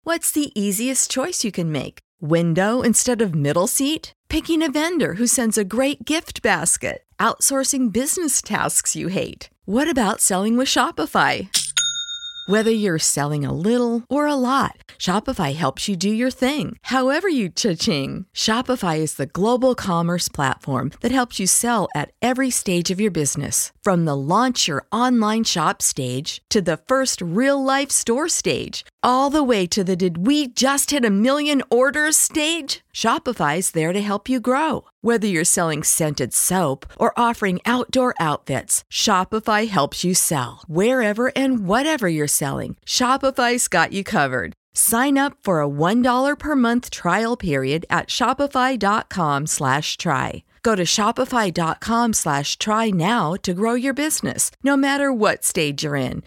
What's the easiest choice you can make? Window instead of middle seat? Picking a vendor who sends a great gift basket? Outsourcing business tasks you hate? What about selling with Shopify? Whether you're selling a little or a lot, Shopify helps you do your thing, however you cha-ching. Shopify is the global commerce platform that helps you sell at every stage of your business. From the launch your online shop stage to the first real-life store stage, all the way to the did we just hit a million orders stage. Shopify's there to help you grow. Whether you're selling scented soap or offering outdoor outfits, Shopify helps you sell. Wherever and whatever you're selling, Shopify's got you covered. Sign up for a $1 per month trial period at shopify.com/try. Go to shopify.com/try now to grow your business, no matter what stage you're in.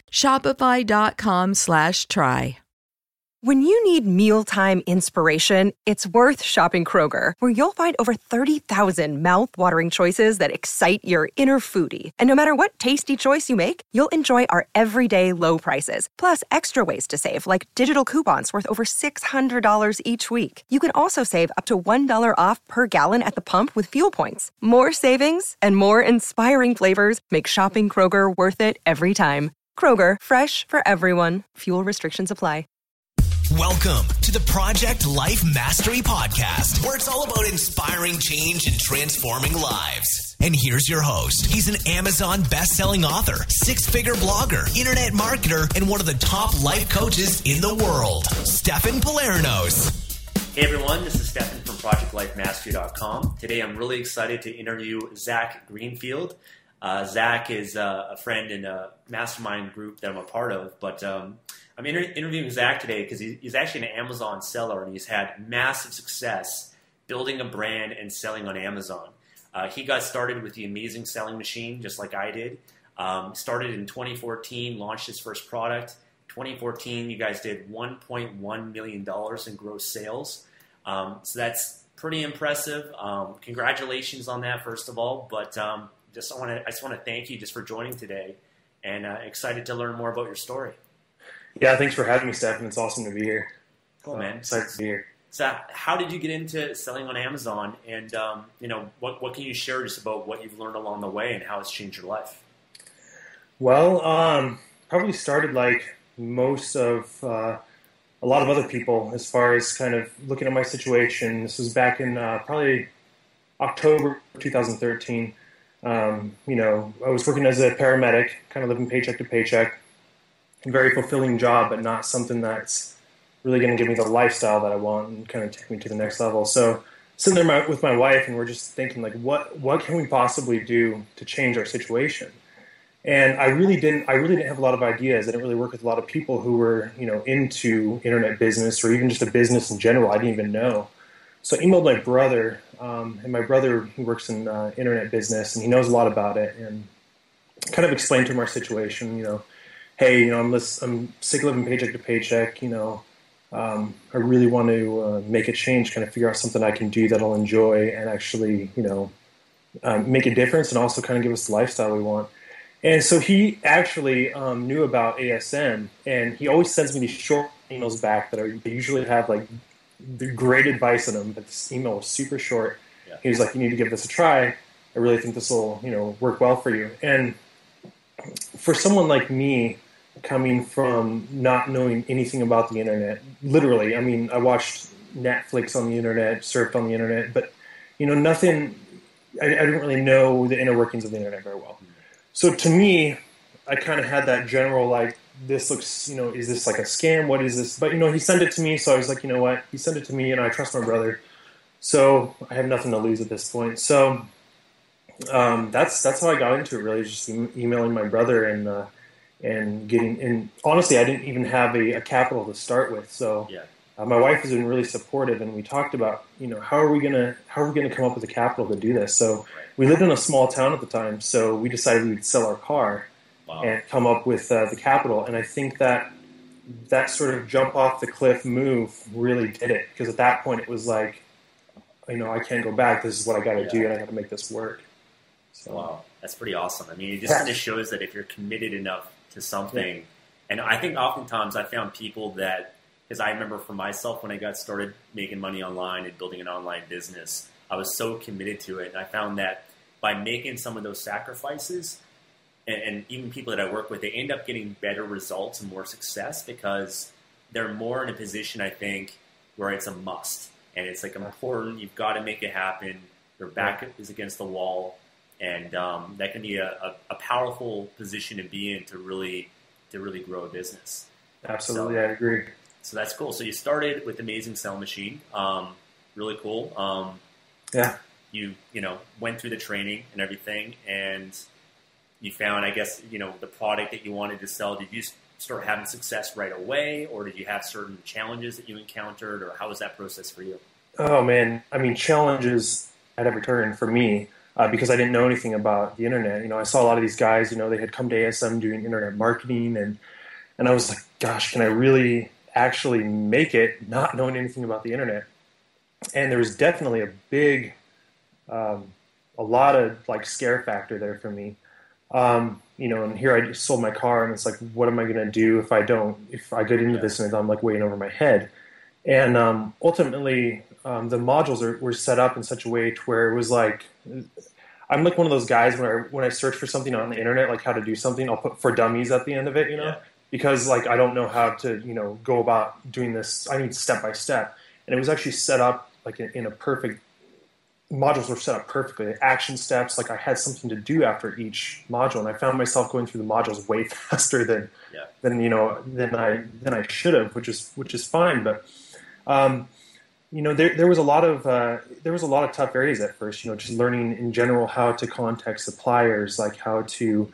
Shopify.com/try. When you need mealtime inspiration, it's worth shopping Kroger, where you'll find over 30,000 mouth-watering choices that excite your inner foodie. And no matter what tasty choice you make, you'll enjoy our everyday low prices, plus extra ways to save, like digital coupons worth over $600 each week. You can also save up to $1 off per gallon at the pump with fuel points. More savings and more inspiring flavors make shopping Kroger worth it every time. Kroger, fresh for everyone. Fuel restrictions apply. Welcome to the Project Life Mastery Podcast, where it's all about inspiring change and transforming lives. And here's your host. He's an Amazon best-selling author, six-figure blogger, internet marketer, and one of the top life coaches in the world, Stefan Palernos. Hey everyone, this is Stefan from ProjectLifeMastery.com. Today I'm really excited to interview Zach Greenfield. Zach is a friend in a mastermind group that I'm a part of, but I'm interviewing Zach today because he's actually an Amazon seller, and he's had massive success building a brand and selling on Amazon. He got started with the Amazing Selling Machine, just like I did. Started in 2014, launched his first product. 2014, you guys did $1.1 million in gross sales. So that's pretty impressive. Congratulations on that, first of all. But I just want to thank you just for joining today, and excited to learn more about your story. Yeah, thanks for having me, Stefan. It's awesome to be here. Cool, man. Excited to be here. So how did you get into selling on Amazon? And, what can you share just about what you've learned along the way and how it's changed your life? Well, probably started like most of a lot of other people as far as kind of looking at my situation. This was back in probably October 2013. I was working as a paramedic, kind of living paycheck to paycheck. Very fulfilling job, but not something that's really going to give me the lifestyle that I want and kind of take me to the next level. So sitting there with my wife, and we're just thinking, like, what can we possibly do to change our situation? And I really didn't have a lot of ideas. I didn't really work with a lot of people who were, into internet business or even just a business in general. I didn't even know. So I emailed my brother, and my brother, he works in internet business, and he knows a lot about it, and kind of explained to him our situation, hey, I'm sick of living paycheck to paycheck, I really want to make a change, kind of figure out something I can do that I'll enjoy and actually, make a difference and also kind of give us the lifestyle we want. And so he actually knew about ASM, and he always sends me these short emails back they usually have like the great advice in them, but this email was super short. Yeah. He was like, you need to give this a try. I really think this will, work well for you. And for someone like me, coming from not knowing anything about the internet, literally, I watched Netflix on the internet, surfed on the internet, but, nothing, I didn't really know the inner workings of the internet very well. So to me, I kind of had that general, like, this looks, is this like a scam? What is this? But, he sent it to me, so I was like, you know what? He sent it to me, and I trust my brother. So I have nothing to lose at this point. So that's how I got into it, really, just emailing my brother and getting, and honestly, I didn't even have a capital to start with. So my wife has been really supportive, and we talked about, how are we gonna come up with the capital to do this? So we lived in a small town at the time, so we decided we'd sell our car and come up with the capital. And I think that sort of jump off the cliff move really did it, because at that point it was like, I can't go back. This is what I got to do, and I got to make this work. So. Wow, that's pretty awesome. It just kind of shows that if you're committed enough to something, and I think oftentimes I found people that because I remember for myself when I got started making money online and building an online business, I was so committed to it. And I found that by making some of those sacrifices, and even people that I work with, they end up getting better results and more success because they're more in a position, I think, where it's a must. And it's like important, you've got to make it happen. Your back is against the wall. And that can be a powerful position to be in to really grow a business. Absolutely, I agree. So that's cool. So you started with Amazing Sell Machine. Really cool. You went through the training and everything, and you found, I guess, the product that you wanted to sell. Did you start having success right away, or did you have certain challenges that you encountered, or how was that process for you? Oh man, I mean, challenges at every turn for me. Because I didn't know anything about the internet. I saw a lot of these guys, they had come to ASM doing internet marketing, and I was like, gosh, can I really actually make it not knowing anything about the internet? And there was definitely a lot of like scare factor there for me. And here I just sold my car, and it's like, what am I going to do if I get into this and I'm like weighing over my head? And ultimately, the modules were set up in such a way to where it was like, I'm like one of those guys when I search for something on the internet, like how to do something, I'll put for dummies at the end of it, because like I don't know how to go about doing this. I need step by step, and it was actually set up like in a perfect. Modules were set up perfectly. The action steps, like I had something to do after each module, and I found myself going through the modules way faster than I should have, which is fine, but. There was a lot of tough areas at first. Just learning in general how to contact suppliers, like how to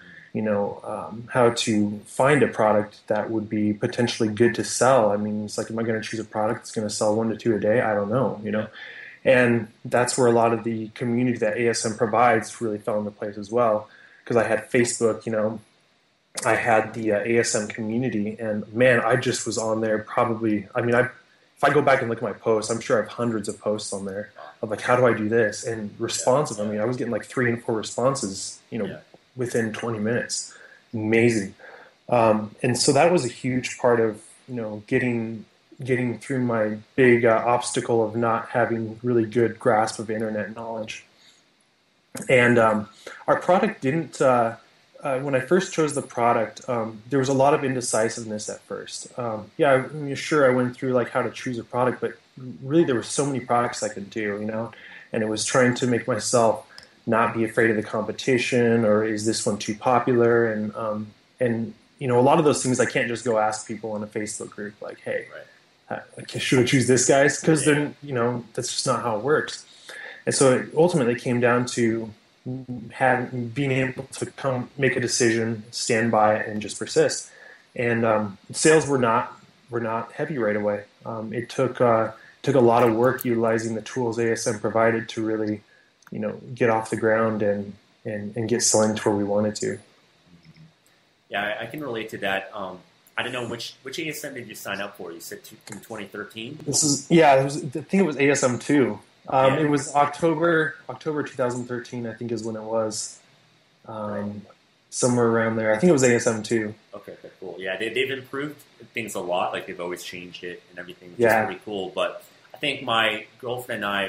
find a product that would be potentially good to sell. I mean, it's like, am I going to choose a product that's going to sell 1 to 2 a day? I don't know. And that's where a lot of the community that ASM provides really fell into place as well. Because I had Facebook, I had the ASM community, and man, I just was on there probably. I mean, if I go back and look at my posts, I'm sure I have hundreds of posts on there of like, how do I do this? And responsive. I mean, I was getting like 3 and 4 responses, within 20 minutes. Amazing. And so that was a huge part of, getting through my big obstacle of not having really good grasp of internet knowledge. And our product didn't, when I first chose the product, there was a lot of indecisiveness at first. Sure, I went through like how to choose a product, but really there were so many products I could do, and it was trying to make myself not be afraid of the competition, or is this one too popular? And a lot of those things I can't just go ask people in a Facebook group like, hey, should I choose this guys? Because then, that's just not how it works. And so it ultimately came down to being able to make a decision, stand by it, and just persist. And sales were not heavy right away. It took a lot of work utilizing the tools ASM provided to really, get off the ground and get selling to where we wanted to. Yeah, I can relate to that. I don't know which ASM did you sign up for? You said in 2013. I think it was ASM 2. It was October 2013, I think is when it was, somewhere around there. I think it was ASM 2. Okay, cool. Yeah, they've improved things a lot. Like they've always changed it and everything, which is pretty cool. But I think my girlfriend and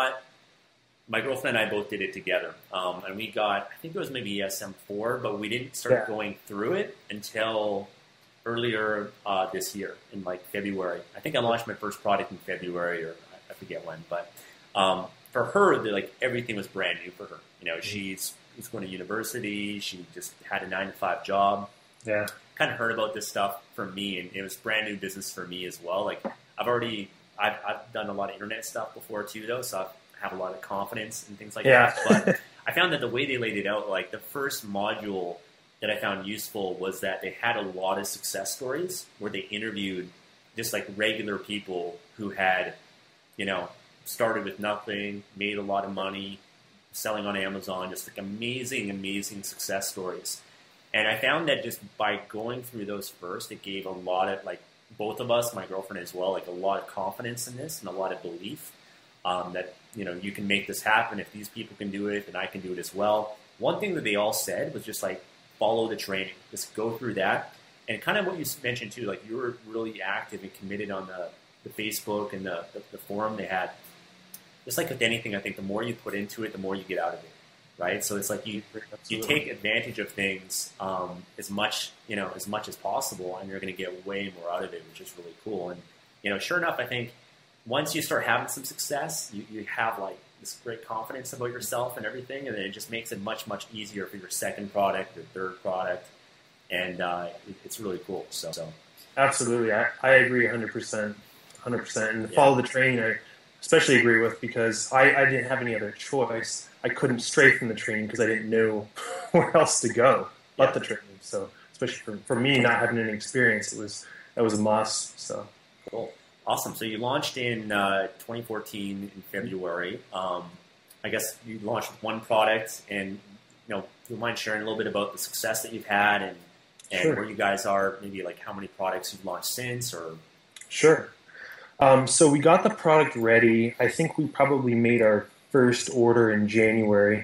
I both did it together. And we got, I think it was maybe ASM 4, but we didn't start going through it until earlier this year in like February. I think I launched my first product in February, or I forget when, but for her, everything was brand new for her. She's going to university. She just had a 9-to-5 job. Yeah. Kind of heard about this stuff from me, and it was brand new business for me as well. Like I've done a lot of internet stuff before too, though, so I have a lot of confidence and things like that. But I found that the way they laid it out, like the first module that I found useful was that they had a lot of success stories where they interviewed just like regular people who had, started with nothing, made a lot of money, selling on Amazon, just like amazing success stories. And I found that just by going through those first, it gave a lot of, like, both of us, my girlfriend as well, like a lot of confidence in this and a lot of belief that, you can make this happen. If these people can do it, then I can do it as well. One thing that they all said was just like, follow the training. Just go through that. And kind of what you mentioned too, like you were really active and committed on the Facebook and the forum they had. Just like with anything, I think the more you put into it, the more you get out of it, right? So it's like you take advantage of things as much as possible, and you're going to get way more out of it, which is really cool. And sure enough, I think once you start having some success, you have like this great confidence about yourself and everything, and then it just makes it much, much easier for your second product, your third product, and it's really cool. So absolutely, I agree 100%, and follow the train. I especially agree with, because I didn't have any other choice. I couldn't stray from the train because I didn't know where else to go but the train. So especially for me, not having any experience, that was a must. So cool. Awesome. So you launched in 2014 in February. I guess you launched with one product, and do you mind sharing a little bit about the success that you've had and Sure. where you guys are, maybe like how many products you've launched since? Or Sure. So we got the product ready. I think we probably made our first order in January,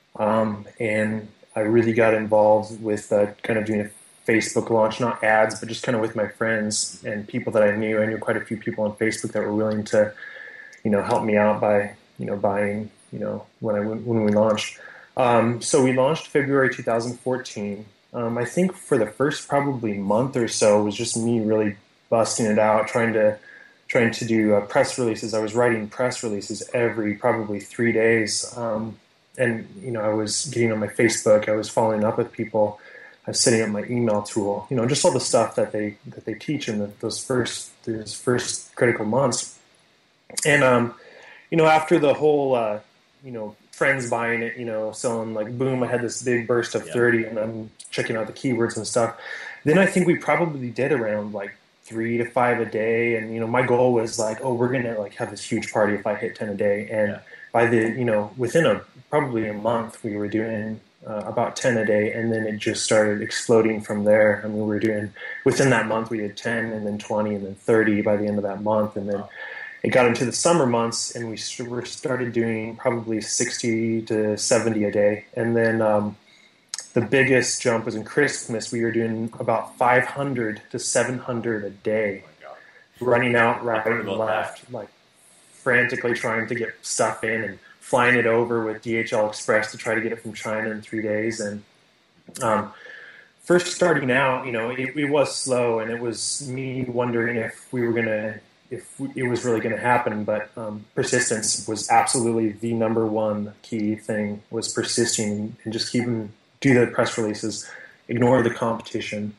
and I really got involved with kind of doing a Facebook launch, not ads, but just kind of with my friends and people that I knew. I knew quite a few people on Facebook that were willing to, help me out by, buying, when we launched. So we launched February 2014. I think for the first probably month or so was just me really busting it out, trying to do press releases. I was writing press releases every probably 3 days. And I was getting on my Facebook. I was following up with people. I was setting up my email tool, just all the stuff that they teach in those first critical months. And, after the whole, friends buying it, selling, like, boom, I had this big burst of 30, and I'm checking out the keywords and stuff. Then I think we probably did around like 3 to 5 a day. And, my goal was like, oh, we're going to like have this huge party if I hit 10 a day. And by within probably a month, we were doing about 10 a day, and then it just started exploding from there. I mean, we were doing, within that month, we did 10 and then 20 and then 30 by the end of that month. And then it got into the summer months, and we started doing probably 60 to 70 a day. And then the biggest jump was in Christmas. We were doing about 500 to 700 a day, running out right and left, like frantically trying to get stuff in and flying it over with DHL Express to try to get it from China in 3 days. And first starting out, it was slow, and it was me wondering if it was really going to happen. But persistence was absolutely the number one key thing, was persisting and just do the press releases, ignore the competition.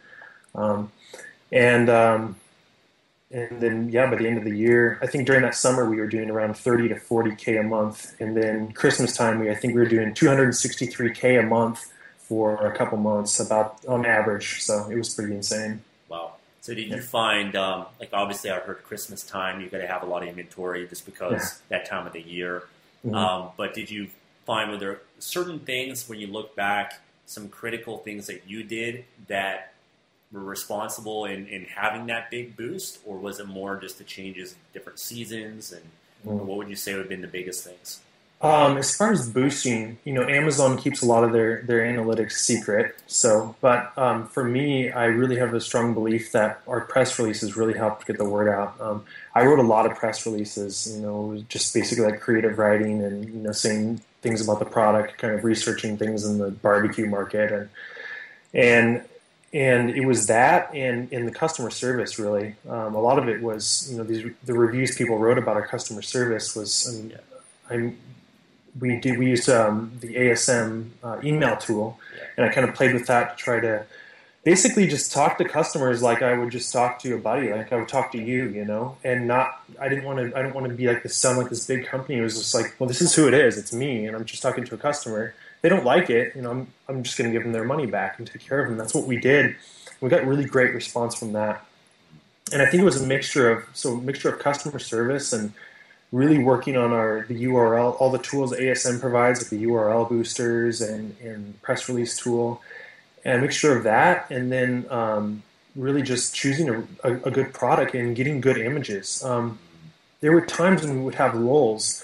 And then, by the end of the year, I think during that summer, we were doing around 30 to 40K a month. And then Christmas time, I think we were doing 263K a month for a couple months, about on average. So it was pretty insane. Wow. So did you find, obviously I heard Christmas time, you got to have a lot of inventory just because that time of the year. Mm-hmm. But did you find, were there certain things when you look back, some critical things that you did that were responsible in having that big boost, or was it more just the changes in different seasons? And what would you say would have been the biggest things? As far as boosting, Amazon keeps a lot of their analytics secret. So, but for me, I really have a strong belief that our press releases really helped get the word out. I wrote a lot of press releases, just basically like creative writing and, saying things about the product, kind of researching things in the barbecue market. And it was that, and in the customer service, really. A lot of it was, the reviews people wrote about our customer service was, we used the ASM email tool, and I kind of played with that to try to basically just talk to customers like I would just talk to a buddy, like I would talk to you, and I didn't want to be like this, sound like this big company. It was just like, well, this is who it is. It's me, and I'm just talking to a customer. They don't like it, I'm just going to give them their money back and take care of them. That's what we did. We got really great response from that. And I think it was a mixture of customer service and really working on the URL, all the tools ASM provides, like the URL boosters and press release tool, and a mixture of that, and then really just choosing a good product and getting good images. There were times when we would have roles,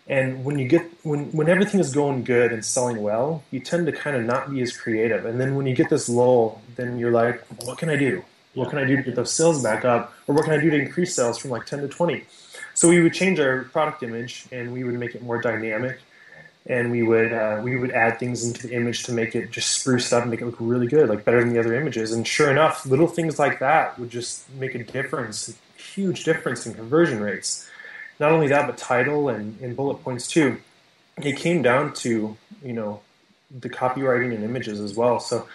And when everything is going good and selling well, you tend to kind of not be as creative. And then when you get this lull, then you're like, what can I do? What can I do to get those sales back up? Or what can I do to increase sales from like 10 to 20? So we would change our product image and we would make it more dynamic. And we would add things into the image to make it just spruce up and make it look really good, like better than the other images. And sure enough, little things like that would just make a difference, a huge difference in conversion rates. Not only that, but title and bullet points too. It came down to, the copywriting and images as well. So,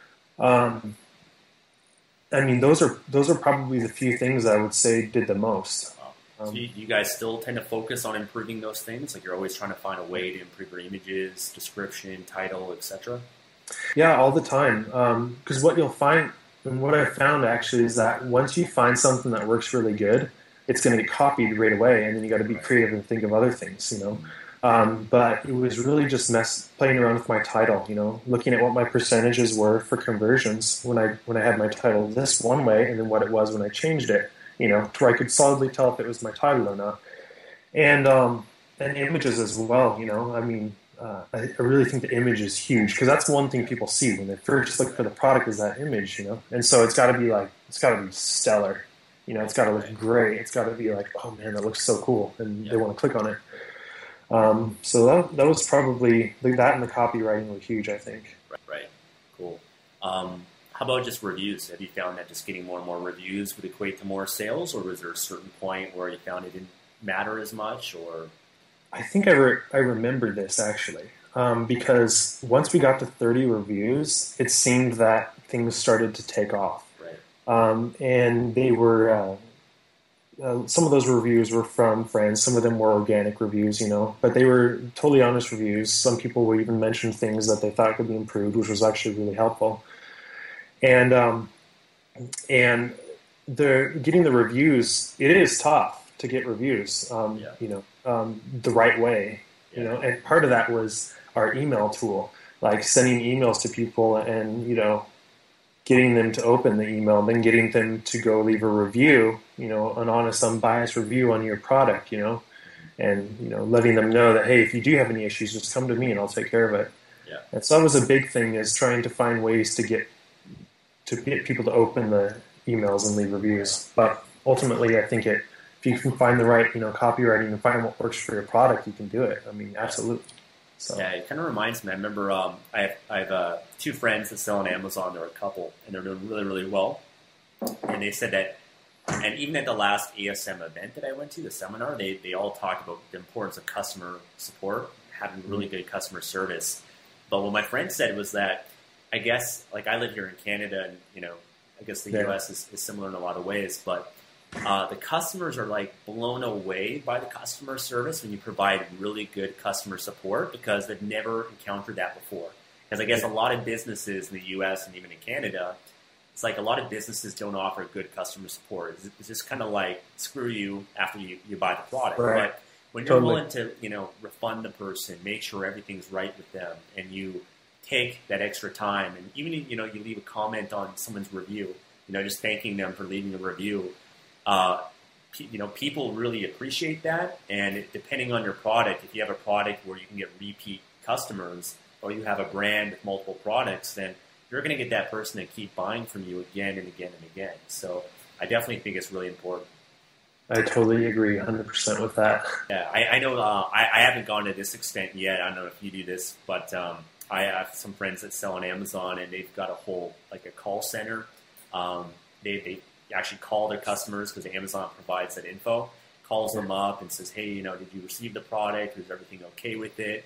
those are probably the few things I would say did the most. So you guys still tend to focus on improving those things? Like you're always trying to find a way to improve your images, description, title, etc.? Yeah, all the time. Because what you'll find, and what I found actually, is that once you find something that works really good, it's going to get copied right away, and then you got to be creative and think of other things, But it was really just playing around with my title, looking at what my percentages were for conversions when I had my title this one way, and then what it was when I changed it, to where I could solidly tell if it was my title or not. And images as well, I really think the image is huge because that's one thing people see when they first look for the product is that image, And so it's got to be stellar. It's got to look great. It's got to be like, oh man, that looks so cool, and they want to click on it. So that was probably that, and the copywriting were huge, I think. Right. Cool. How about just reviews? Have you found that just getting more and more reviews would equate to more sales, or was there a certain point where you found it didn't matter as much? Or I think I remember this actually, because once we got to 30 reviews, it seemed that things started to take off. And they were, some of those reviews were from friends. Some of them were organic reviews, but they were totally honest reviews. Some people would even mention things that they thought could be improved, which was actually really helpful. And getting the reviews, it is tough to get reviews, the right way, and part of that was our email tool, like sending emails to people and, getting them to open the email, then getting them to go leave a review, an honest, unbiased review on your product, and, letting them know that, hey, if you do have any issues, just come to me and I'll take care of it. Yeah. And so that was a big thing, is trying to find ways to get people to open the emails and leave reviews. But ultimately, I think if you can find the right, copywriting and find what works for your product, you can do it. Absolutely. So. Yeah, it kind of reminds me. I remember I have two friends that sell on Amazon. They're a couple, and they're doing really, really well. And they said that, and even at the last ASM event that I went to, the seminar, they all talked about the importance of customer support, having really good customer service. But what my friend said was that, I guess, like I live here in Canada, and I guess the U.S. is similar in a lot of ways, but the customers are like blown away by the customer service when you provide really good customer support, because they've never encountered that before. Because I guess a lot of businesses in the U.S. and even in Canada, it's like a lot of businesses don't offer good customer support. It's just kind of like, screw you after you buy the product. Right. But when you're willing to, refund the person, make sure everything's right with them, and you take that extra time, and even, you leave a comment on someone's review, just thanking them for leaving a review, people really appreciate that. And depending on your product, if you have a product where you can get repeat customers, or you have a brand with multiple products, then you're going to get that person to keep buying from you again and again and again. So I definitely think it's really important. I totally agree 100% with that. Yeah, I know I haven't gone to this extent yet. I don't know if you do this, but I have some friends that sell on Amazon, and they've got a whole, like a call center. They actually call their customers, because Amazon provides that info, calls them up and says, hey, did you receive the product? Is everything okay with it?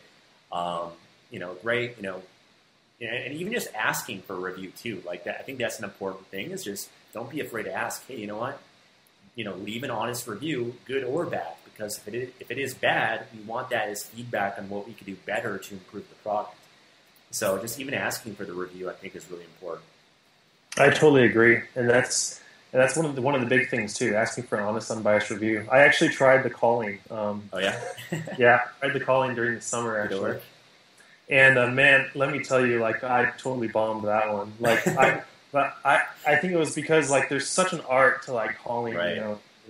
Great, and even just asking for a review too. Like that, I think that's an important thing, is just don't be afraid to ask, hey, you know what? Leave an honest review, good or bad, because if it is bad, we want that as feedback on what we could do better to improve the product. So just even asking for the review, I think, is really important. I totally agree, and that's one of the big things too. Asking for an honest, unbiased review. I actually tried the calling. Oh yeah, yeah, I tried the calling during the summer actually. And man, let me tell you, like I totally bombed that one. Like I think it was because like there's such an art to like calling, right.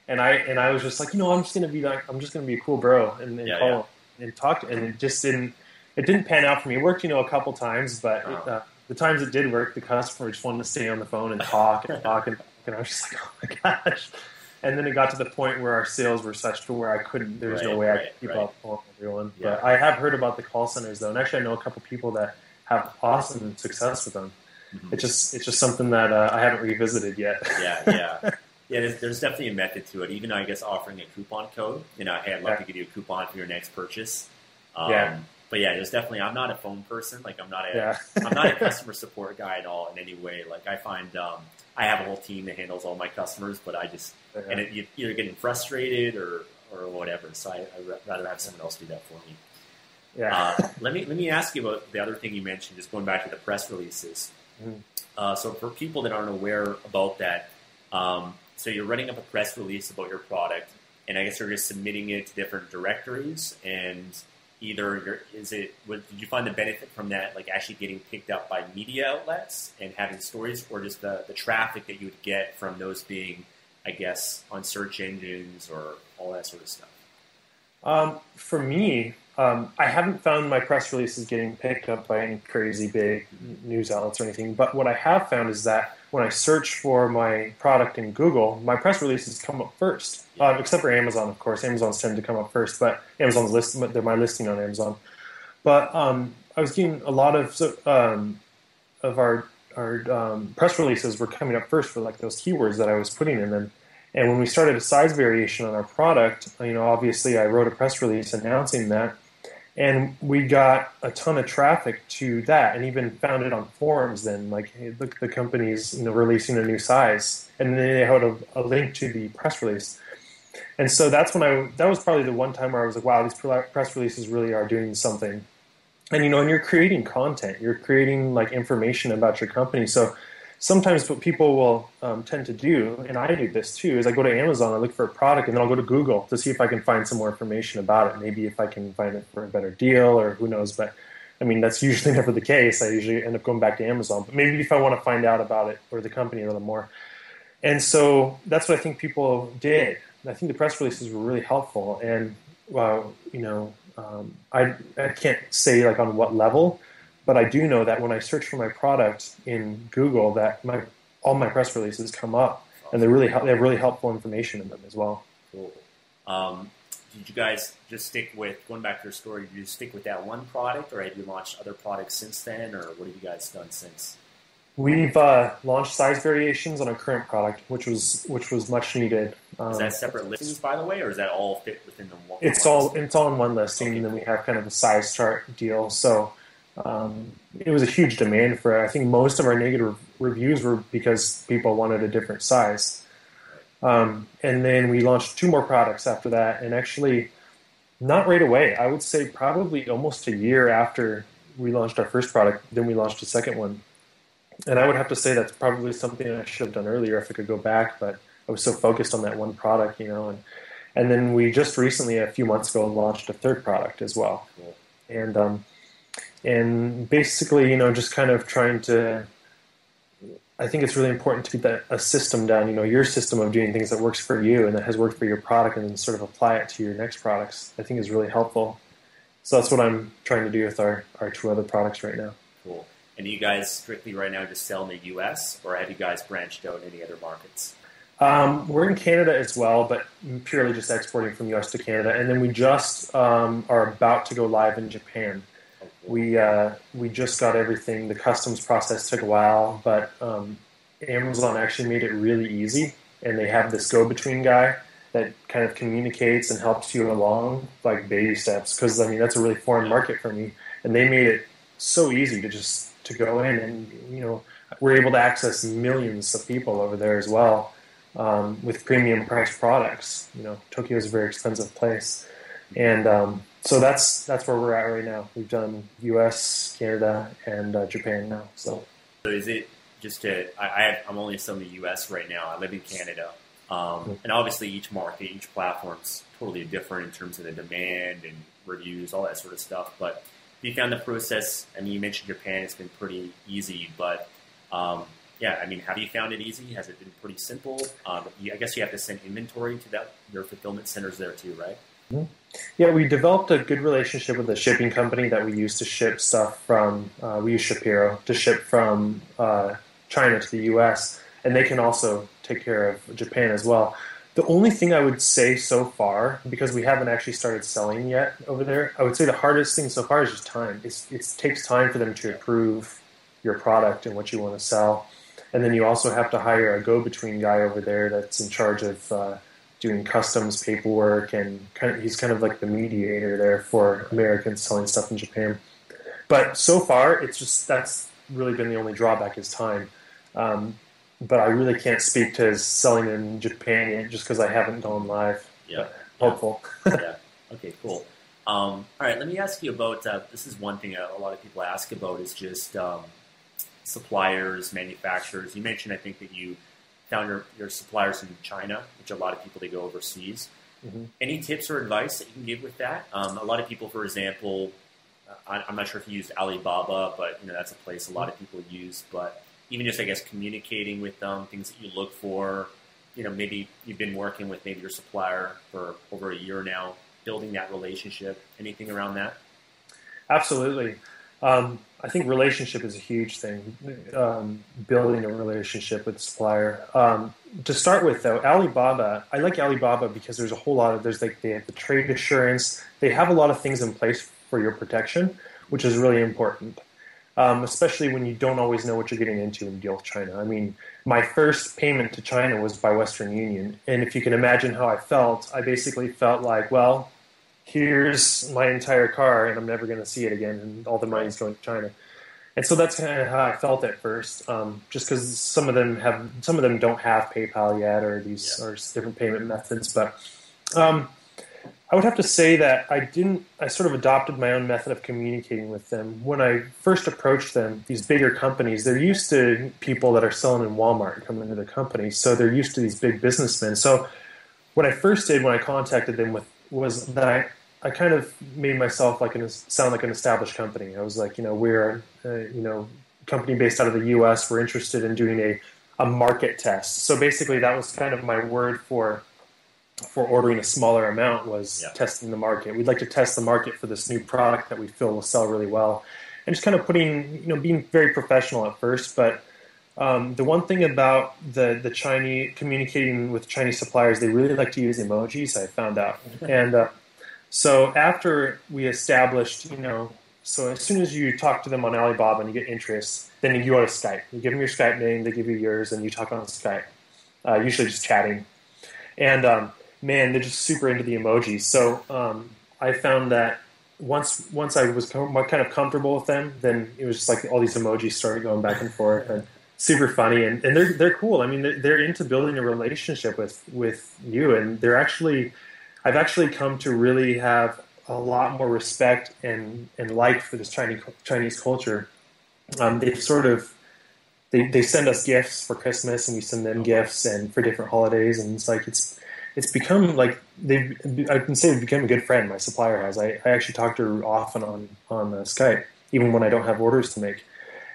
And I was just like, I'm just gonna be a cool bro and call him and talk to, and it didn't pan out for me. It worked, a couple times, but the times it did work, the customer just wanted to stay on the phone and talk and talk, and I was just like, oh my gosh. And then it got to the point where our sales were such to where I couldn't. There was no way I could keep up with everyone. Yeah. But I have heard about the call centers though, and actually I know a couple people that have awesome success with them. Mm-hmm. It's just something that I haven't revisited yet. Yeah. There's definitely a method to it. Even I guess offering a coupon code. Hey, I'd love to give you a coupon for your next purchase. But yeah, there's definitely. I'm not a phone person. Like I'm not a customer support guy at all in any way. Like I find I have a whole team that handles all my customers, but I just you're either getting frustrated or whatever. So I'd rather have someone else do that for me. Yeah. Let me ask you about the other thing you mentioned. Just going back to the press releases. Mm-hmm. So for people that aren't aware about that, so you're running up a press release about your product, and I guess you're just submitting it to different directories and. Did you find the benefit from that, like actually getting picked up by media outlets and having stories, or just the traffic that you would get from those being, I guess, on search engines or all that sort of stuff? For me, I haven't found my press releases getting picked up by any crazy big news outlets or anything, but what I have found is that when I search for my product in Google, my press releases come up first, except for Amazon, of course. Amazon's tend to come up first, but Amazon's listing, they're my listing on Amazon. But I was getting a lot of our press releases were coming up first for like those keywords that I was putting in them. And when we started a size variation on our product, obviously I wrote a press release announcing that. And we got a ton of traffic to that, and even found it on forums. Then, like, hey, look, the company's releasing a new size, and then they had a link to the press release. And so that was probably the one time where I was like, wow, these press releases really are doing something. And and you're creating content, you're creating like information about your company. So sometimes what people will tend to do, and I do this too, is I go to Amazon, I look for a product, and then I'll go to Google to see if I can find some more information about it. Maybe if I can find it for a better deal, or who knows. But I mean, that's usually never the case. I usually end up going back to Amazon. But maybe if I want to find out about it or the company a little more. And so that's what I think people did. I think the press releases were really helpful. And, I can't say like on what level, but I do know that when I search for my product in Google, that all my press releases come up, and they have really helpful information in them as well. Cool. Did you guys just stick with, going back to your story, did you stick with that one product, or have you launched other products since then, or what have you guys done since? We've launched size variations on our current product, which was much needed. Is that separate listings, by the way, or is that all fit within the one? It's all in one listing, okay. And then we have kind of a size chart deal. So it was a huge demand for it. I think most of our negative reviews were because people wanted a different size. And then we launched 2 more products after that, and actually not right away. I would say probably almost a year after we launched our first product, then we launched a second one. And I would have to say that's probably something I should have done earlier if I could go back, but I was so focused on that one product, and then we just recently, a few months ago, launched a third product as well. Cool. And basically, just kind of trying to, I think it's really important to get a system down, your system of doing things that works for you and that has worked for your product, and then sort of apply it to your next products, I think is really helpful. So that's what I'm trying to do with our 2 other products right now. Cool. And you guys strictly right now just sell in the U.S., or have you guys branched out in any other markets? We're in Canada as well, but purely just exporting from U.S. to Canada. And then we just are about to go live in Japan. We just got everything. The customs process took a while, but Amazon actually made it really easy, and they have this go-between guy that kind of communicates and helps you along like baby steps, because that's a really foreign market for me, and they made it so easy to go in, and we're able to access millions of people over there as well with premium priced products. Tokyo is a very expensive place, and so that's where we're at right now. We've done U.S., Canada, and Japan now. So is it just I'm only still in the U.S. right now. I live in Canada. And obviously each market, each platform's totally different in terms of the demand and reviews, all that sort of stuff. But you found the process, you mentioned Japan, it's been pretty easy, but yeah, I mean, have you found it easy? Has it been pretty simple? I guess you have to send inventory to your fulfillment centers there too, right? Mm-hmm. Yeah, we developed a good relationship with a shipping company that we use to ship stuff from. We use Shapiro to ship from China to the U.S., and they can also take care of Japan as well. The only thing I would say so far, because we haven't actually started selling yet over there, I would say the hardest thing so far is just time. It takes time for them to approve your product and what you want to sell. And then you also have to hire a go-between guy over there that's in charge of doing customs paperwork, and he's kind of like the mediator there for Americans selling stuff in Japan. But so far, that's really been the only drawback is time. But I really can't speak to selling in Japan yet just because I haven't gone live. Yeah. Hopeful. Yeah. Okay, cool. All right, let me ask you about, this is one thing a lot of people ask about is just suppliers, manufacturers. You mentioned, I think, that you found your suppliers in China, which a lot of people, they go overseas. Mm-hmm. Any tips or advice that you can give with that? A lot of people, for example, I'm not sure if you used Alibaba, but that's a place a lot of people use. But even just, I guess, communicating with them, things that you look for. Maybe you've been working with maybe your supplier for over a year now, building that relationship. Anything around that? Absolutely. I think relationship is a huge thing, building a relationship with the supplier. To start with, though, Alibaba, I like Alibaba because there's a whole lot of, they have the trade assurance. They have a lot of things in place for your protection, which is really important, especially when you don't always know what you're getting into when you deal with China. I mean, my first payment to China was by Western Union, and if you can imagine how I felt, I basically felt like, well, here's my entire car, and I'm never going to see it again, and all the money's going to China. And so that's kind of how I felt at first, just because some of them don't have PayPal yet, or these are different payment methods. But I would have to say that I sort of adopted my own method of communicating with them. When I first approached them, these bigger companies, they're used to people that are selling in Walmart coming into their company, so they're used to these big businessmen. So what I first did when I contacted them was that I kind of made myself sound like an established company. I was like, we're a company based out of the U.S. We're interested in doing a market test. So basically, that was kind of my word for ordering a smaller amount was testing the market. We'd like to test the market for this new product that we feel will sell really well, and just kind of being very professional at first, but. The one thing about the Chinese communicating with Chinese suppliers, they really like to use emojis. I found out, and so after we established, so as soon as you talk to them on Alibaba and you get interest, then you go to Skype. You give them your Skype name, they give you yours, and you talk on Skype. Usually just chatting, and man, they're just super into the emojis. So I found that once I was kind of comfortable with them, then it was just like all these emojis started going back and forth. And super funny, and they're cool. I mean, they're into building a relationship with you, and I've actually come to really have a lot more respect and like for this Chinese culture. They've they send us gifts for Christmas, and we send them gifts, and for different holidays, and it's become like I can say they've become a good friend. My supplier has. I actually talk to her often on Skype, even when I don't have orders to make,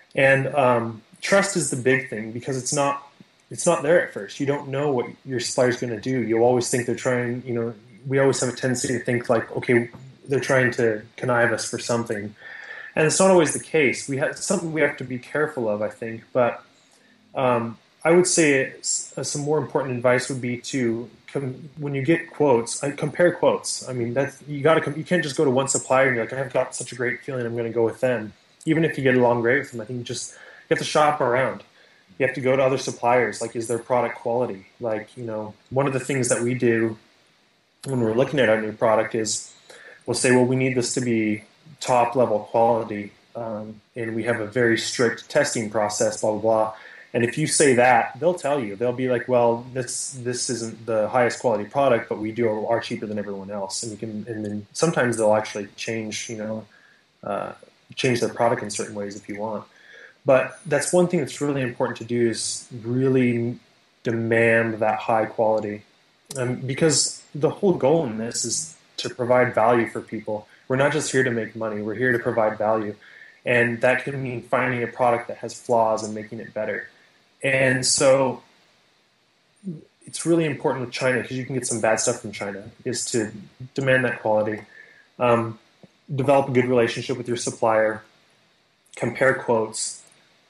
and trust is the big thing because it's not there at first. You don't know what your supplier's going to do. You always think they're trying, we always have a tendency to think like, okay, they're trying to connive us for something. And it's not always the case. We have something we have to be careful of, I think. But I would say some more important advice would be to, when you get quotes, compare quotes. I mean, you can't just go to one supplier and you're like, I've got such a great feeling I'm going to go with them. Even if you get along great with them, I think you have to shop around. You have to go to other suppliers. Like, is their product quality? Like, one of the things that we do when we're looking at our new product is we'll say, well, we need this to be top level quality. And we have a very strict testing process, blah, blah, blah. And if you say that, they'll tell you. They'll be like, well, this isn't the highest quality product, but we are cheaper than everyone else. And then sometimes they'll actually change their product in certain ways if you want. But that's one thing that's really important to do is really demand that high quality. Because the whole goal in this is to provide value for people. We're not just here to make money. We're here to provide value. And that can mean finding a product that has flaws and making it better. And so it's really important with China, because you can get some bad stuff from China, is to demand that quality. Develop a good relationship with your supplier, compare quotes,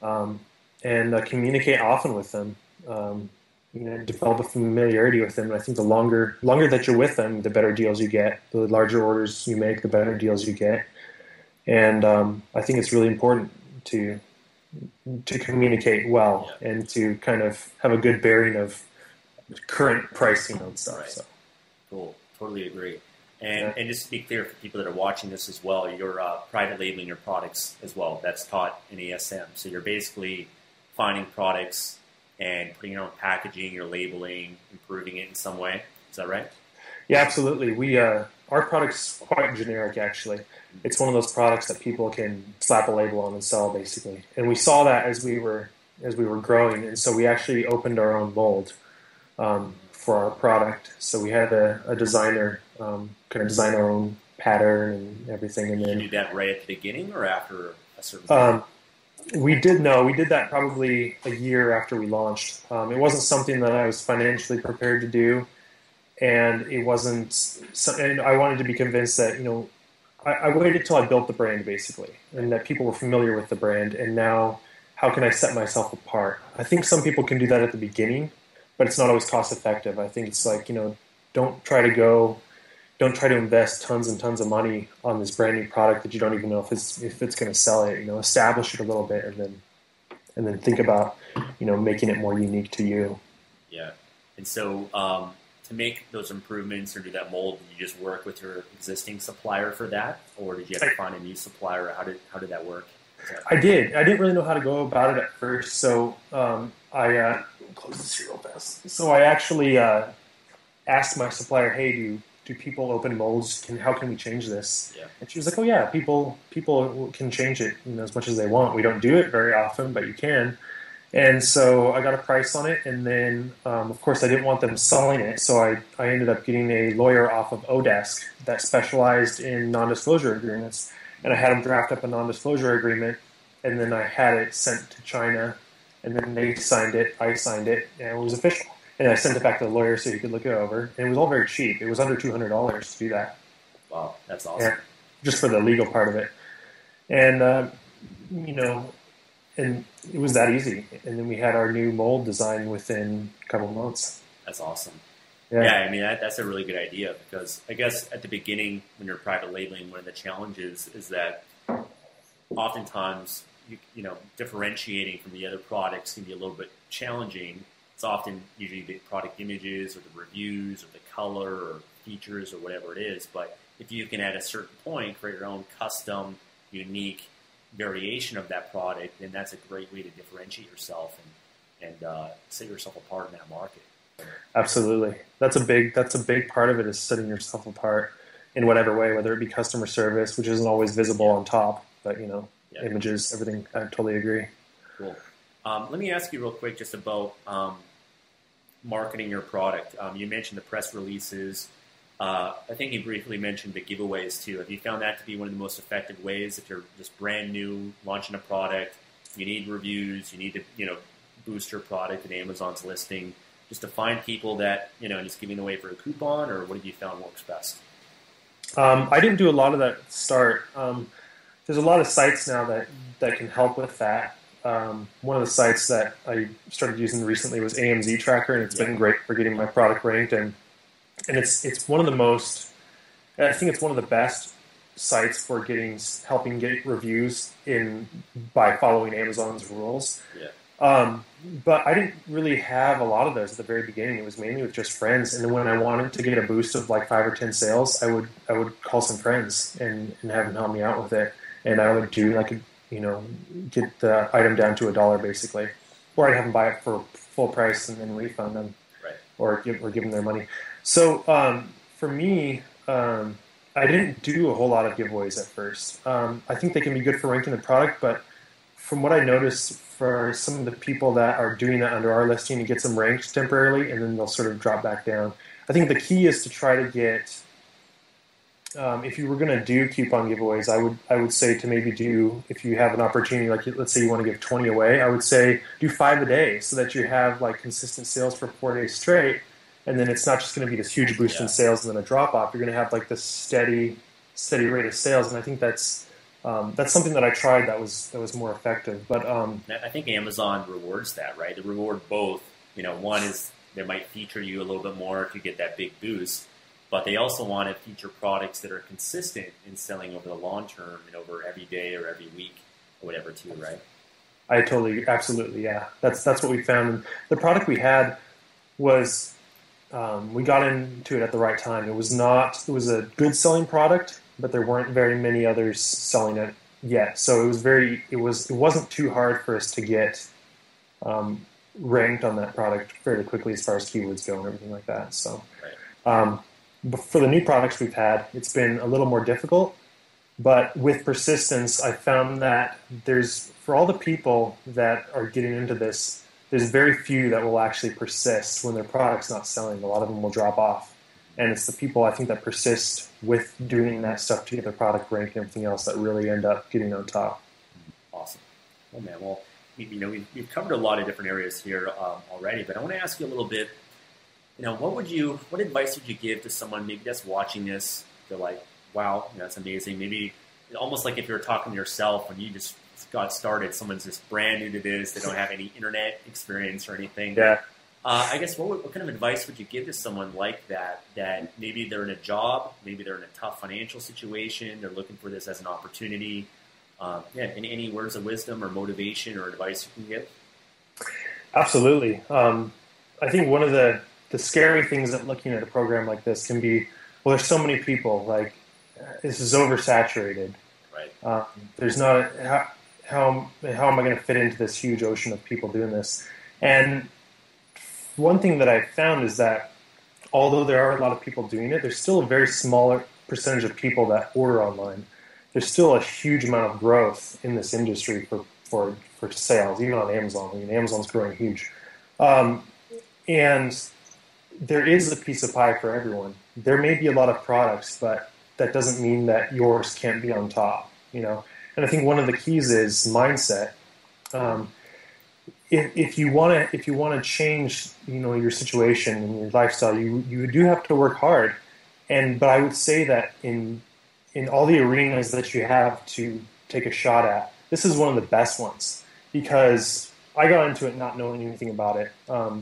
and communicate often with them. Develop a familiarity with them. And I think the longer that you're with them, the better deals you get. The larger orders you make, the better deals you get. And I think it's really important to communicate well and to kind of have a good bearing of current pricing on stuff. Right. So. Cool. Totally agree. And just to be clear for people that are watching this as well, you're private labeling your products as well. That's taught in ASM. So you're basically finding products and putting your own packaging, your labeling, improving it in some way. Is that right? Yeah, absolutely. We our product's quite generic, actually. It's one of those products that people can slap a label on and sell, basically. And we saw that as we were growing, and so we actually opened our own mold for our product. So we had a designer kind of design our own pattern and everything. And then did you do that right at the beginning or after a certain point? We did that probably a year after we launched. It wasn't something that I was financially prepared to do, and it wasn't. And I wanted to be convinced that I waited till I built the brand, basically, and that people were familiar with the brand. And now, how can I set myself apart? I think some people can do that at the beginning, but it's not always cost effective. I think it's like, don't try to invest tons and tons of money on this brand new product that you don't even know if it's going to sell it. Establish it a little bit, and then think about making it more unique to you. Yeah, and so to make those improvements or do that mold, did you just work with your existing supplier for that, or did you have to find a new supplier? How did that work? I did. I didn't really know how to go about it at first, so I close this here real fast. So I actually asked my supplier, "Hey, do people open molds? How can we change this?" Yeah. And she was like, "Oh yeah, people can change it as much as they want. We don't do it very often, but you can." And so I got a price on it, and then of course I didn't want them selling it, so I ended up getting a lawyer off of Odesk that specialized in non-disclosure agreements, and I had them draft up a non-disclosure agreement, and then I had it sent to China, and then they signed it, I signed it, and it was official. And I sent it back to the lawyer so he could look it over. And it was all very cheap. It was under $200 to do that. Wow, that's awesome. Just for the legal part of it. And, and it was that easy. And then we had our new mold design within a couple of months. That's awesome. Yeah, I mean, that's a really good idea, because I guess at the beginning when you're private labeling, one of the challenges is that oftentimes, differentiating from the other products can be a little bit challenging. It's often usually the product images or the reviews or the color or features or whatever it is. But if you can, at a certain point, create your own custom, unique variation of that product, then that's a great way to differentiate yourself and set yourself apart in that market. Absolutely. That's a big part of it, is setting yourself apart in whatever way, whether it be customer service, which isn't always visible on top, but images, everything. I totally agree. Cool. Let me ask you real quick just about marketing your product. You mentioned the press releases. I think you briefly mentioned the giveaways too. Have you found that to be one of the most effective ways? If you're just brand new, launching a product, you need reviews, you need to boost your product in Amazon's listing, just to find people that just giving away for a coupon, or what have you found works best? I didn't do a lot of that at the start. There's a lot of sites now that can help with that. One of the sites that I started using recently was AMZ Tracker, and it's been great for getting my product ranked. And it's one of the most, I think it's one of the best sites for helping get reviews by following Amazon's rules. Yeah. But I didn't really have a lot of those at the very beginning. It was mainly with just friends. And then when I wanted to get a boost of like 5 or 10 sales, I would call some friends and have them help me out with it. And I would get the item down to $1 basically, or I'd have them buy it for full price and then refund them, right, or give them their money. So for me, I didn't do a whole lot of giveaways at first. I think they can be good for ranking the product, but from what I noticed, for some of the people that are doing that under our listing, it gets them ranked temporarily, and then they'll sort of drop back down. I think the key is to try to get if you were going to do coupon giveaways, I would say to maybe do, if you have an opportunity, like let's say you want to give 20 away, I would say do 5 a day so that you have like consistent sales for 4 days straight. And then it's not just going to be this huge boost in sales and then a drop off. You're going to have like this steady rate of sales. And I think that's something that I tried that was more effective. But I think Amazon rewards that, right? They reward both. One is they might feature you a little bit more if you get that big boost, but they also want to feature products that are consistent in selling over the long term and over every day or every week or whatever too, right? I totally, absolutely, yeah. That's what we found. And the product we had was, we got into it at the right time. It was a good selling product, but there weren't very many others selling it yet. So it wasn't too hard for us to get ranked on that product fairly quickly as far as keywords go and everything like that. So, but for the new products we've had, it's been a little more difficult. But with persistence, I found that for all the people that are getting into this, there's very few that will actually persist when their product's not selling. A lot of them will drop off. And it's the people, I think, that persist with doing that stuff to get their product ranked and everything else that really end up getting on top. Awesome. Oh, man. Well, we've covered a lot of different areas here already, but I want to ask you a little bit, what advice would you give to someone maybe that's watching this? They're like, wow, that's amazing. Maybe almost like if you were talking to yourself when you just got started, someone's just brand new to this, they don't have any internet experience or anything. Yeah. I guess what kind of advice would you give to someone like that maybe they're in a job, maybe they're in a tough financial situation, they're looking for this as an opportunity? Any words of wisdom or motivation or advice you can give? Absolutely. I think one of the scary things that looking at a program like this can be, well, there's so many people, like this is oversaturated. Right. There's not how am I going to fit into this huge ocean of people doing this? And one thing that I found is that although there are a lot of people doing it, there's still a very small percentage of people that order online. There's still a huge amount of growth in this industry for sales, even on Amazon. I mean, Amazon's growing huge. And there is a piece of pie for everyone. There may be a lot of products, but that doesn't mean that yours can't be on top, And I think one of the keys is mindset. If you want to change, your situation and your lifestyle, you do have to work hard. But I would say that in all the arenas that you have to take a shot at, this is one of the best ones because I got into it not knowing anything about it,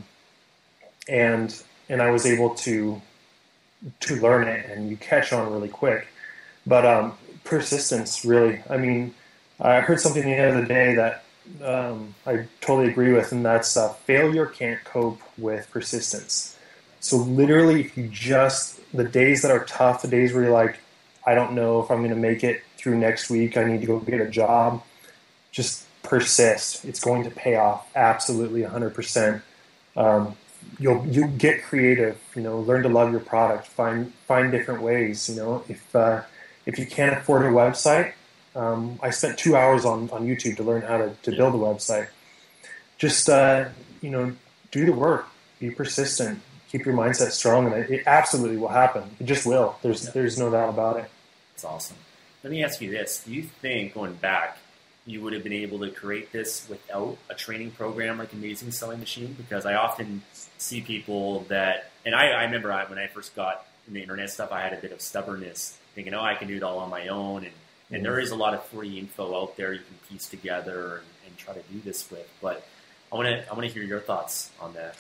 and I was able to learn it, and you catch on really quick. But persistence, really. I mean, I heard something the other day that I totally agree with, and that's failure can't cope with persistence. So literally, if you the days that are tough, the days where you're like, I don't know if I'm going to make it through next week, I need to go get a job, just persist. It's going to pay off absolutely 100%. You'll get creative, learn to love your product, find different ways, if you can't afford a website, I spent 2 hours on YouTube to learn how to build a website. Just, do the work, be persistent, keep your mindset strong, and it absolutely will happen. It just will. There's no doubt about it. That's awesome. Let me ask you this. Do you think, going back, you would have been able to create this without a training program like Amazing Selling Machine? Because I often see people that, and I remember when I first got in the internet stuff, I had a bit of stubbornness, thinking, I can do it all on my own. And there is a lot of free info out there you can piece together and try to do this with. But I want to hear your thoughts on that.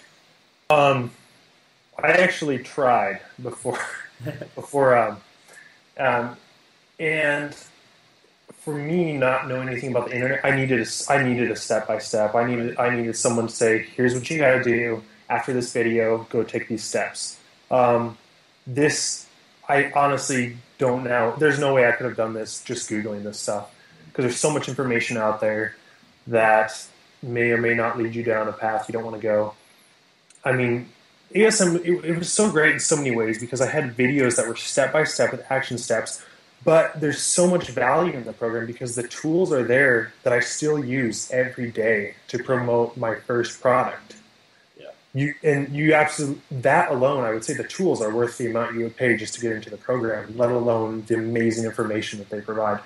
I actually tried before, and for me, not knowing anything about the internet, I needed a step by step. I needed someone to say, here's what you got to do after this video. Go take these steps. I honestly don't know. There's no way I could have done this just Googling this stuff because there's so much information out there that may or may not lead you down a path you don't want to go. I mean, ASM, it was so great in so many ways because I had videos that were step-by-step with action steps, but there's so much value in the program because the tools are there that I still use every day to promote my first product. you absolutely, that alone, I would say the tools are worth the amount you would pay just to get into the program, let alone the amazing information that they provide.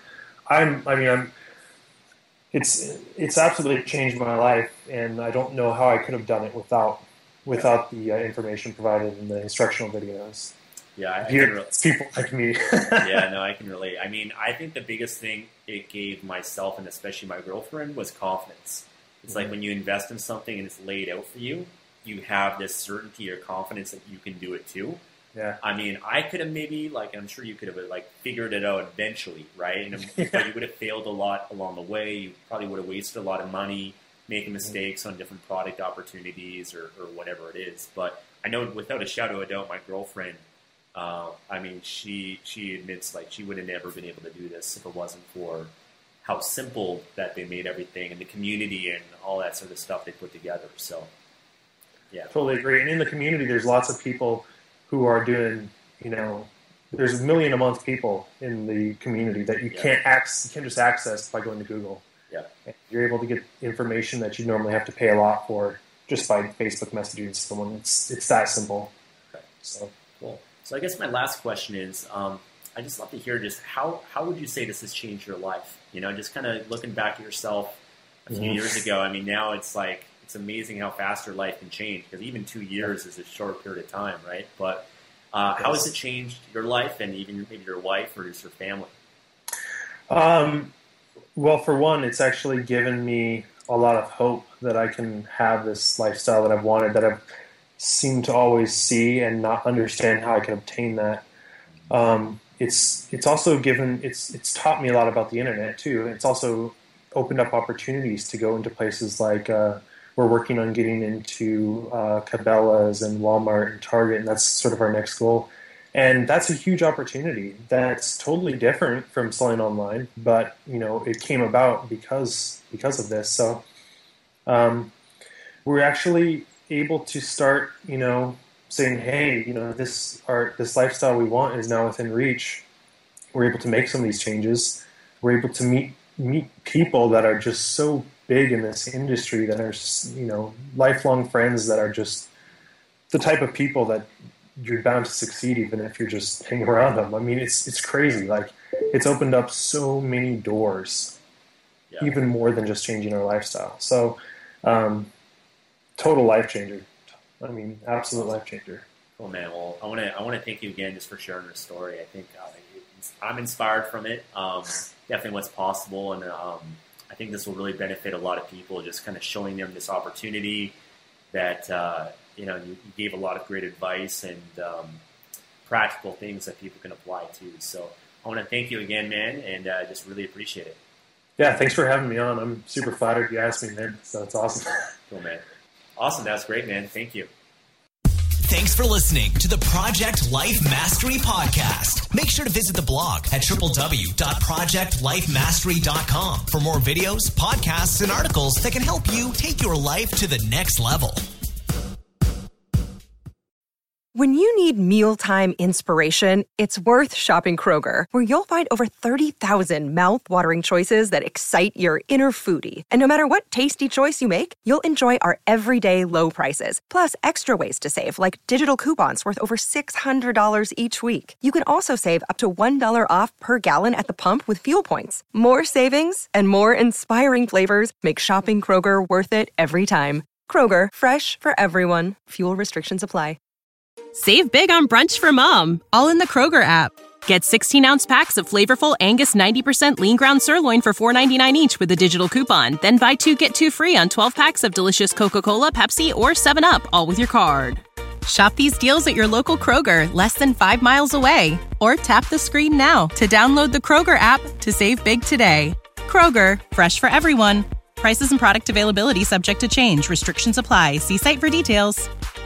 It's absolutely changed my life, and I don't know how I could have done it without the information provided in the instructional videos. Yeah, I can relate. People like me. Yeah, no, I can relate. I mean, I think the biggest thing it gave myself, and especially my girlfriend, was confidence. It's like when you invest in something and it's laid out for you, you have this certainty or confidence that you can do it too. Yeah. I mean, I could have maybe, like, I'm sure you could have, like, figured it out eventually, right? But you would have failed a lot along the way. You probably would have wasted a lot of money making mistakes on different product opportunities or whatever it is. But I know without a shadow of a doubt, my girlfriend, I mean, she admits, like, she would have never been able to do this if it wasn't for how simple that they made everything and the community and all that sort of stuff they put together. So, yeah. Totally agree. And in the community, there's lots of people who are doing, there's 1 million a month people in the community that you can't just access by going to Google. Yeah. You're able to get information that you normally have to pay a lot for just by Facebook messaging someone. It's that simple. Okay. So cool. So I guess my last question is, I just love to hear just how would you say this has changed your life? Just kind of looking back at yourself a few years ago. I mean, now it's like, it's amazing how fast your life can change, because even 2 years is a short period of time, right? But how has it changed your life and even maybe your wife or just your family? Well, for one, it's actually given me a lot of hope that I can have this lifestyle that I've wanted, that I've seemed to always see and not understand how I can obtain that. It's also it's taught me a lot about the internet too. It's also opened up opportunities to go into places like we're working on getting into Cabela's and Walmart and Target, and that's sort of our next goal. And that's a huge opportunity. That's totally different from selling online, but it came about because of this. So we're actually able to start, saying, hey, this lifestyle we want is now within reach. We're able to make some of these changes. We're able to meet people that are just so big in this industry, that are, lifelong friends, that are just the type of people that you're bound to succeed even if you're just hanging around them. I mean, it's crazy. Like, it's opened up so many doors, even more than just changing our lifestyle. So, total life changer. I mean, absolute life changer. Cool, man. Well, I want to thank you again just for sharing your story. I think I'm inspired from it. Definitely what's possible, and I think this will really benefit a lot of people. Just kind of showing them this opportunity that you gave a lot of great advice and practical things that people can apply to. So I want to thank you again, man, and just really appreciate it. Yeah, thanks for having me on. I'm super flattered you asked me, man. So it's awesome. Cool, man. Awesome. That's great, man. Thank you. Thanks for listening to the Project Life Mastery Podcast. Make sure to visit the blog at www.projectlifemastery.com for more videos, podcasts, and articles that can help you take your life to the next level. When you need mealtime inspiration, it's worth shopping Kroger, where you'll find over 30,000 mouth-watering choices that excite your inner foodie. And no matter what tasty choice you make, you'll enjoy our everyday low prices, plus extra ways to save, like digital coupons worth over $600 each week. You can also save up to $1 off per gallon at the pump with fuel points. More savings and more inspiring flavors make shopping Kroger worth it every time. Kroger, fresh for everyone. Fuel restrictions apply. Save big on brunch for mom, all in the Kroger app. Get 16-ounce packs of flavorful Angus 90% lean ground sirloin for $4.99 each with a digital coupon. Then buy 2, get 2 free on 12 packs of delicious Coca-Cola, Pepsi, or 7-Up, all with your card. Shop these deals at your local Kroger, less than 5 miles away. Or tap the screen now to download the Kroger app to save big today. Kroger, fresh for everyone. Prices and product availability subject to change. Restrictions apply. See site for details.